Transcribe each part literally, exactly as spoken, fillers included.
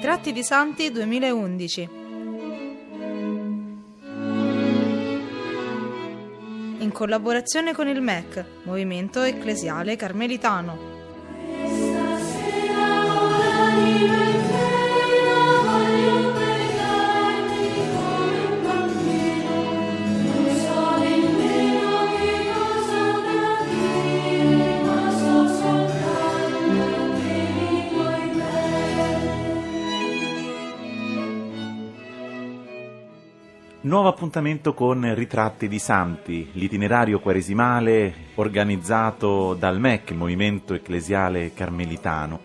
Ritratti di Santi duemilaundici. In collaborazione con il M E C, Movimento Ecclesiale Carmelitano. Nuovo appuntamento con Ritratti di Santi, l'itinerario quaresimale organizzato dal M E C, il Movimento Ecclesiale Carmelitano.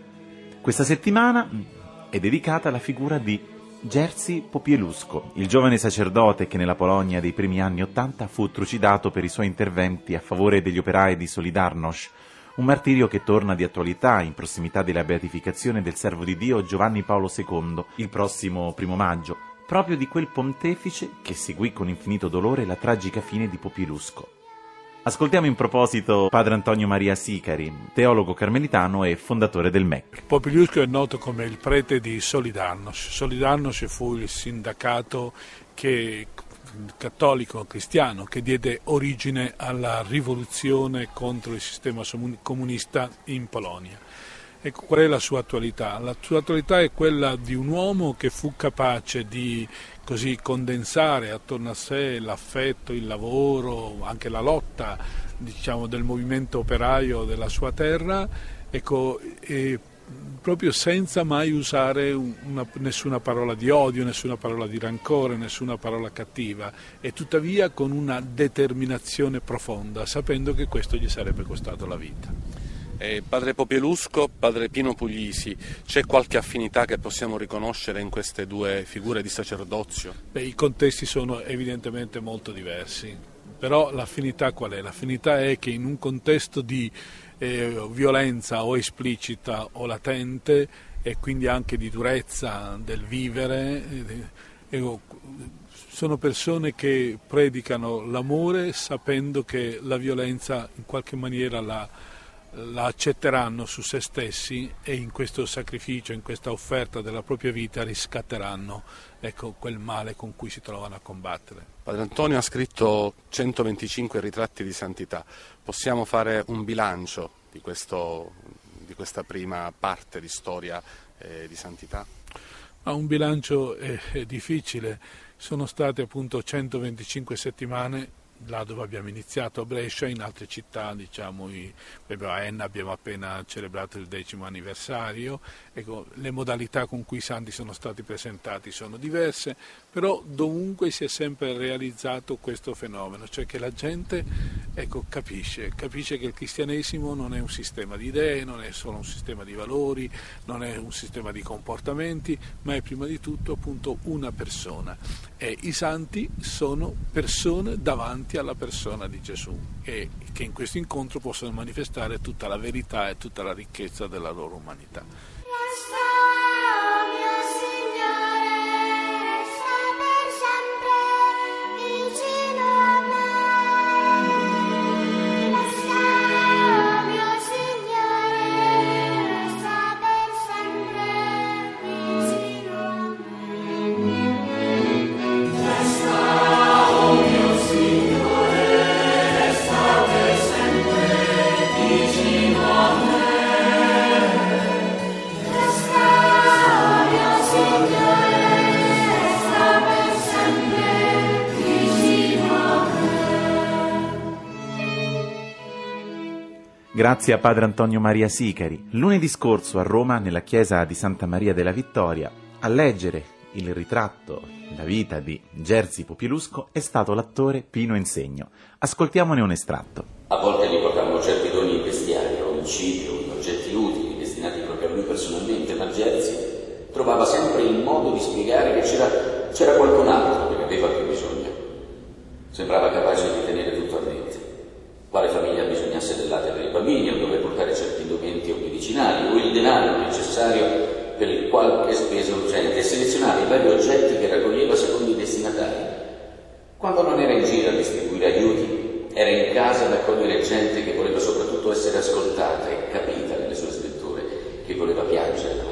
Questa settimana è dedicata alla figura di Jerzy Popieluszko, il giovane sacerdote che nella Polonia dei primi anni Ottanta fu trucidato per i suoi interventi a favore degli operai di Solidarność, un martirio che torna di attualità in prossimità della beatificazione del servo di Dio Giovanni Paolo secondo il prossimo primo maggio, proprio di quel pontefice che seguì con infinito dolore la tragica fine di Popieluszko. Ascoltiamo in proposito padre Antonio Maria Sicari, teologo carmelitano e fondatore del M E C. Popieluszko è noto come il prete di Solidarność. Solidarność fu il sindacato che, cattolico cristiano che diede origine alla rivoluzione contro il sistema comunista in Polonia. Ecco, qual è la sua attualità? La sua attualità è quella di un uomo che fu capace di così condensare attorno a sé l'affetto, il lavoro, anche la lotta, diciamo, del movimento operaio della sua terra, ecco, e proprio senza mai usare una, nessuna parola di odio, nessuna parola di rancore, nessuna parola cattiva, e tuttavia con una determinazione profonda, sapendo che questo gli sarebbe costato la vita. Eh, padre Popieluszko, padre Pino Puglisi, c'è qualche affinità che possiamo riconoscere in queste due figure di sacerdozio? Beh, i contesti sono evidentemente molto diversi, però l'affinità qual è? L'affinità è che in un contesto di eh, violenza o esplicita o latente, e quindi anche di durezza del vivere, eh, eh, sono persone che predicano l'amore sapendo che la violenza in qualche maniera la la accetteranno su se stessi, e in questo sacrificio, in questa offerta della propria vita riscatteranno, ecco, quel male con cui si trovano a combattere. Padre Antonio ha scritto centoventicinque ritratti di santità. Possiamo fare un bilancio di, questo, di questa prima parte di storia eh, di santità? Ma un bilancio è, è difficile. Sono state appunto centoventicinque settimane là dove abbiamo iniziato a Brescia, in altre città, diciamo a Enna abbiamo appena celebrato il decimo anniversario. Ecco, le modalità con cui i santi sono stati presentati sono diverse, però dovunque si è sempre realizzato questo fenomeno, cioè che la gente ecco, capisce, capisce che il cristianesimo non è un sistema di idee, non è solo un sistema di valori, non è un sistema di comportamenti, ma è prima di tutto appunto una persona, e i santi sono persone davanti alla persona di Gesù, e che in questo incontro possono manifestare tutta la verità e tutta la ricchezza della loro umanità. Grazie a padre Antonio Maria Sicari. Lunedì scorso a Roma, nella chiesa di Santa Maria della Vittoria, a leggere il ritratto, la vita di Jerzy Popieluszko è stato l'attore Pino Insegno. Ascoltiamone un estratto. A volte gli portavano certi doni bestiali, omicidi o oggetti utili destinati proprio a lui personalmente, ma Jerzy trovava sempre il modo di spiegare che c'era, c'era qualcun altro che ne aveva più bisogno. Sembrava capace di tenere tutto a mente. Quale famiglia bisognasse del latte per i bambini, o dove portare certi indumenti o medicinali, o il denaro necessario per qualche spesa urgente, e selezionava i vari oggetti che raccoglieva secondo i destinatari. Quando non era in giro a distribuire aiuti, era in casa ad accogliere gente che voleva soprattutto essere ascoltata e capita nelle sue sventure, che voleva piangere davanti a lui.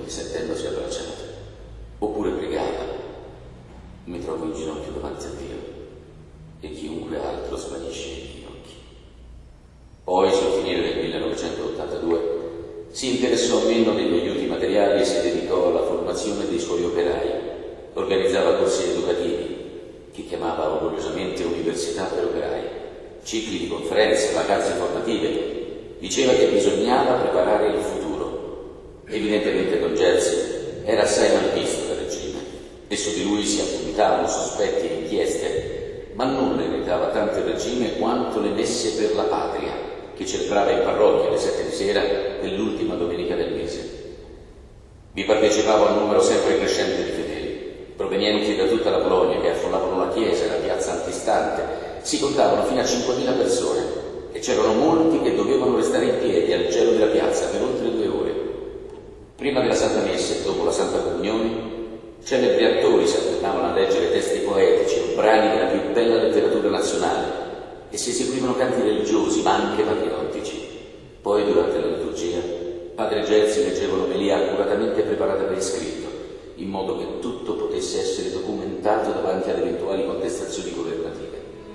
e sentendosi abbracciate. Oppure pregava: mi trovo in ginocchio davanti a Dio e chiunque altro svanisce i miei occhi. Poi, sul finire del millenovecentottantadue, si interessò meno degli aiuti materiali e si dedicò alla formazione dei suoi operai. Organizzava corsi educativi, che chiamava orgogliosamente università per operai, cicli di conferenze, vacanze formative. Diceva che bisognava preparare il futuro. Evidentemente Don Gelsi era assai malvisto dal regime e su di lui si appuntavano sospetti e inchieste, ma non le recava tanto il regime quanto le messe per la patria, che celebrava in parrocchia alle sette di sera dell'ultima domenica del mese. Vi partecipava un numero sempre crescente di fedeli, provenienti da tutta la Polonia, che affollavano la chiesa e la piazza antistante. Si contavano fino a cinquemila persone e c'erano molti che dovevano restare in piedi al gelo della piazza per oltre due ore. Prima della Santa Messa e dopo la Santa Comunione, celebri attori si alternavano a leggere testi poetici o brani della più bella letteratura nazionale e si eseguivano canti religiosi, ma anche patriottici. Poi, durante la liturgia, padre Gelsi leggeva un'omelia accuratamente preparata per iscritto, in modo che tutto potesse essere documentato davanti alle eventuali contestazioni governative.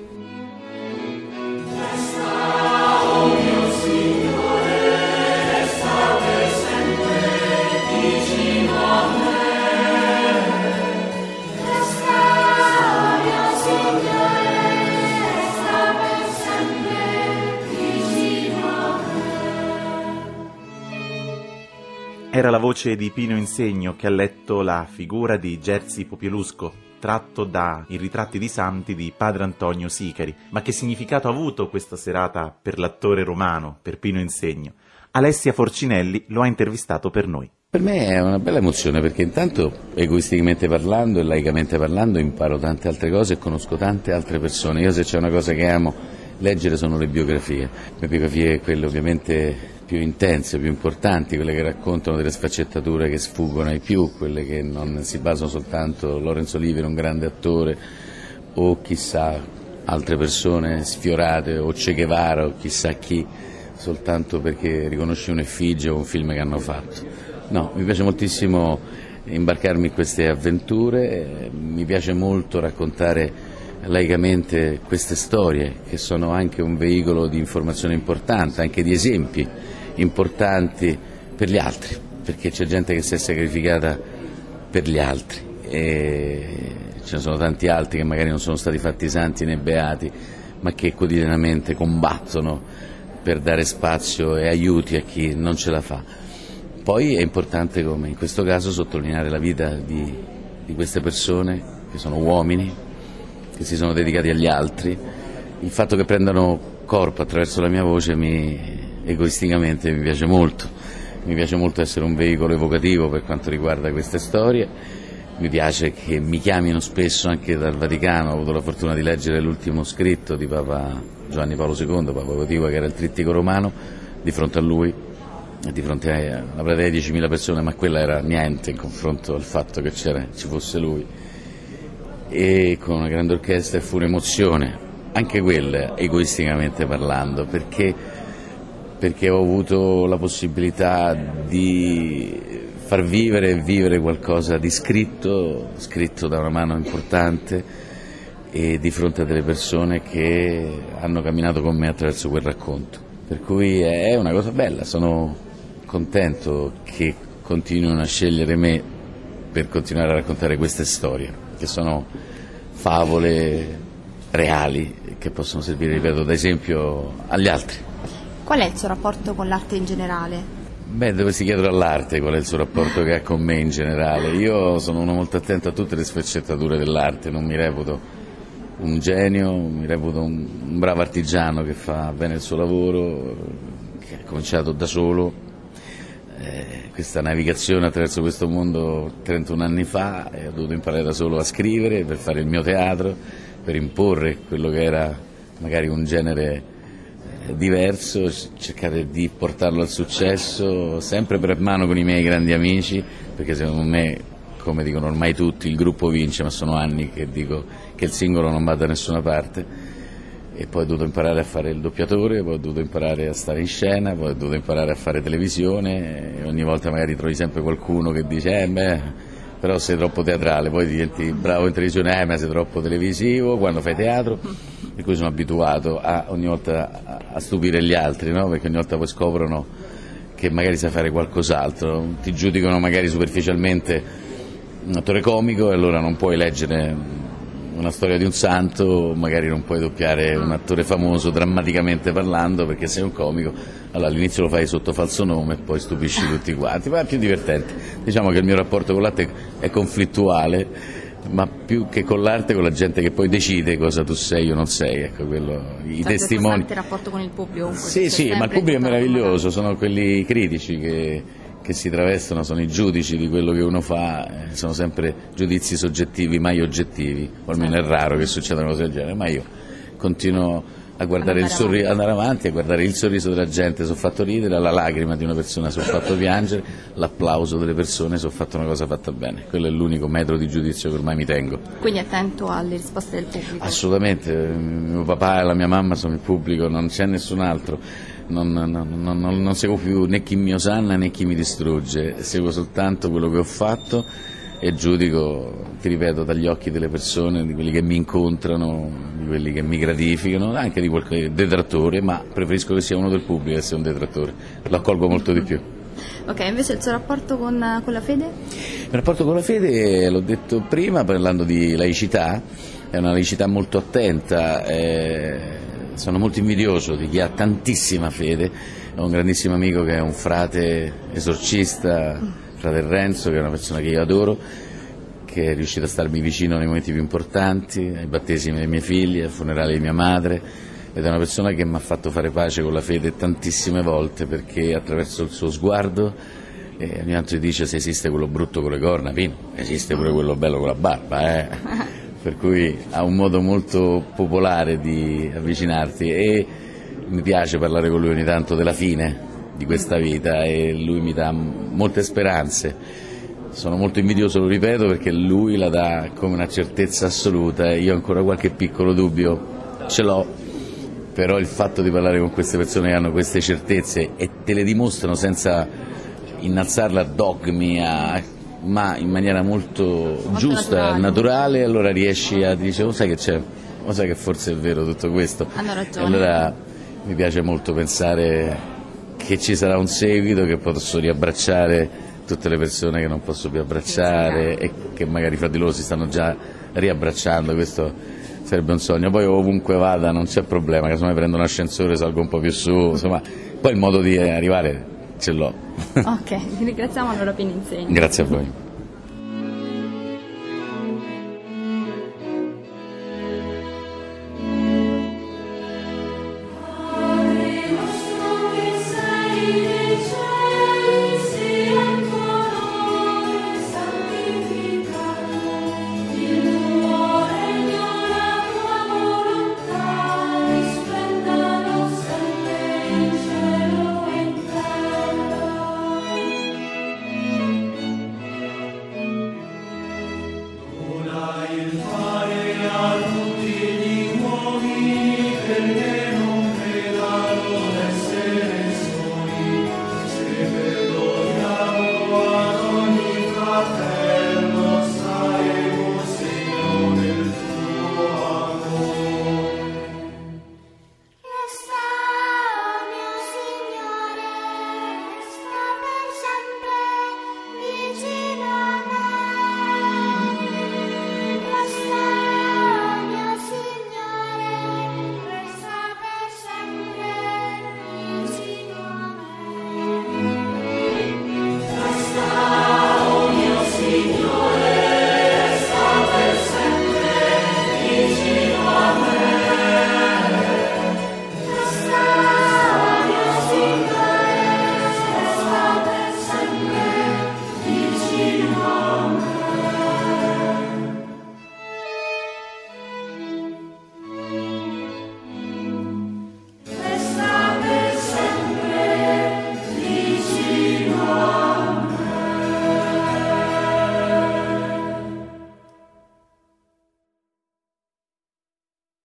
Era la voce di Pino Insegno che ha letto la figura di Gelsi Popielusco, tratto da I ritratti di santi di padre Antonio Sicari. Ma che significato ha avuto questa serata per l'attore romano, per Pino Insegno? Alessia Forcinelli lo ha intervistato per noi. Per me è una bella emozione, perché intanto, egoisticamente parlando e laicamente parlando, imparo tante altre cose e conosco tante altre persone. Io, se c'è una cosa che amo leggere, sono le biografie. Le biografie, quelle ovviamente più intense, più importanti, quelle che raccontano delle sfaccettature che sfuggono ai più, quelle che non si basano soltanto Lorenzo Olivier, un grande attore, o chissà altre persone sfiorate, o Che Guevara, o chissà chi, soltanto perché riconosci un'effigie o un film che hanno fatto. No, mi piace moltissimo imbarcarmi in queste avventure, mi piace molto raccontare laicamente queste storie, che sono anche un veicolo di informazione importante, anche di esempi importanti per gli altri, perché c'è gente che si è sacrificata per gli altri e ce ne sono tanti altri che magari non sono stati fatti santi né beati, ma che quotidianamente combattono per dare spazio e aiuti a chi non ce la fa. Poi è importante, come in questo caso, sottolineare la vita di, di queste persone, che sono uomini, che si sono dedicati agli altri. Il fatto che prendano corpo attraverso la mia voce mi, egoisticamente mi piace molto. Mi piace molto essere un veicolo evocativo per quanto riguarda queste storie. Mi piace che mi chiamino spesso anche dal Vaticano. Ho avuto la fortuna di leggere l'ultimo scritto di Papa Giovanni Paolo secondo, Papa Votiva, che era il trittico romano. Di fronte a lui, di fronte a una platea di diecimila persone, ma quella era niente in confronto al fatto che c'era, ci fosse lui, e con una grande orchestra. Fu un'emozione, anche quella egoisticamente parlando, perché, perché ho avuto la possibilità di far vivere e vivere qualcosa di scritto, scritto da una mano importante, e di fronte a delle persone che hanno camminato con me attraverso quel racconto. Per cui è una cosa bella, sono contento che continuino a scegliere me per continuare a raccontare queste storie, che sono favole reali, che possono servire, ripeto, da esempio agli altri. Qual è il suo rapporto con l'arte in generale? Beh, dovresti chiedere all'arte qual è il suo rapporto che ha con me in generale. Io sono uno molto attento a tutte le sfaccettature dell'arte, non mi reputo un genio, mi reputo un, un bravo artigiano che fa bene il suo lavoro, che ha cominciato da solo eh, questa navigazione attraverso questo mondo trentuno anni fa, e ho dovuto imparare da solo a scrivere per fare il mio teatro, per imporre quello che era magari un genere eh, diverso, cercare di portarlo al successo, sempre per mano con i miei grandi amici, perché secondo me, come dicono ormai tutti, il gruppo vince, ma sono anni che dico che il singolo non va da nessuna parte, e poi ho dovuto imparare a fare il doppiatore, poi ho dovuto imparare a stare in scena, poi ho dovuto imparare a fare televisione, e ogni volta magari trovi sempre qualcuno che dice eh beh, però sei troppo teatrale, poi diventi bravo in televisione, eh ma sei troppo televisivo quando fai teatro, per cui sono abituato a ogni volta a, a stupire gli altri, no? Perché ogni volta poi scoprono che magari sai fare qualcos'altro, ti giudicano magari superficialmente un attore comico e allora non puoi leggere una storia di un santo, magari non puoi doppiare un attore famoso drammaticamente parlando perché sei un comico, allora all'inizio lo fai sotto falso nome e poi stupisci tutti quanti, ma è più divertente. Diciamo che il mio rapporto con l'arte è conflittuale, ma più che con l'arte, con la gente che poi decide cosa tu sei o non sei, ecco, quello, i Sempre testimoni. il rapporto con il pubblico. Sì, sì, ma il pubblico è meraviglioso, sono quelli critici che che si travestono, sono i giudici di quello che uno fa, eh, sono sempre giudizi soggettivi, mai oggettivi, o almeno è raro che succedano cose del genere, ma io continuo a guardare il sorriso, andare avanti, a guardare il sorriso della gente, se ho fatto ridere, la lacrima di una persona se ho fatto piangere, l'applauso delle persone se ho fatto una cosa fatta bene, quello è l'unico metro di giudizio che ormai mi tengo. Quindi attento alle risposte del pubblico? Assolutamente, mio papà e la mia mamma sono il pubblico, non c'è nessun altro. Non, non, non, non seguo più né chi mi osanna né chi mi distrugge, seguo soltanto quello che ho fatto e giudico, ti ripeto, dagli occhi delle persone, di quelli che mi incontrano, di quelli che mi gratificano, anche di qualche detrattore, ma preferisco che sia uno del pubblico che sia un detrattore, lo accolgo molto di più. Ok, invece il suo rapporto con, con la fede? Il rapporto con la fede, l'ho detto prima parlando di laicità, è una laicità molto attenta, eh, sono molto invidioso di chi ha tantissima fede, ho un grandissimo amico che è un frate esorcista, frate Renzo, che è una persona che io adoro, che è riuscito a starmi vicino nei momenti più importanti, ai battesimi dei miei figli, al funerale di mia madre, ed è una persona che mi ha fatto fare pace con la fede tantissime volte, perché attraverso il suo sguardo eh, ogni tanto ti dice se esiste quello brutto con le corna, Pino, esiste pure quello bello con la barba, eh. Per cui ha un modo molto popolare di avvicinarti e mi piace parlare con lui ogni tanto della fine di questa vita e lui mi dà molte speranze. Sono molto invidioso, lo ripeto, perché lui la dà come una certezza assoluta e io ancora qualche piccolo dubbio ce l'ho, però il fatto di parlare con queste persone che hanno queste certezze e te le dimostrano senza innalzarla a dogmi, a ma in maniera molto, molto giusta, naturale. naturale, allora riesci a dire, oh, sai che c'è, oh, sai che forse è vero tutto questo. Hanno ragione. E allora mi piace molto pensare che ci sarà un seguito, che posso riabbracciare tutte le persone che non posso più abbracciare sì, e che magari fra di loro si stanno già riabbracciando, questo sarebbe un sogno. Poi ovunque vada non c'è problema, che se mi prendo un ascensore salgo un po' più su, insomma, poi il modo di arrivare ce l'ho. Ok, vi ringraziamo allora Pino Insegni. Grazie a voi.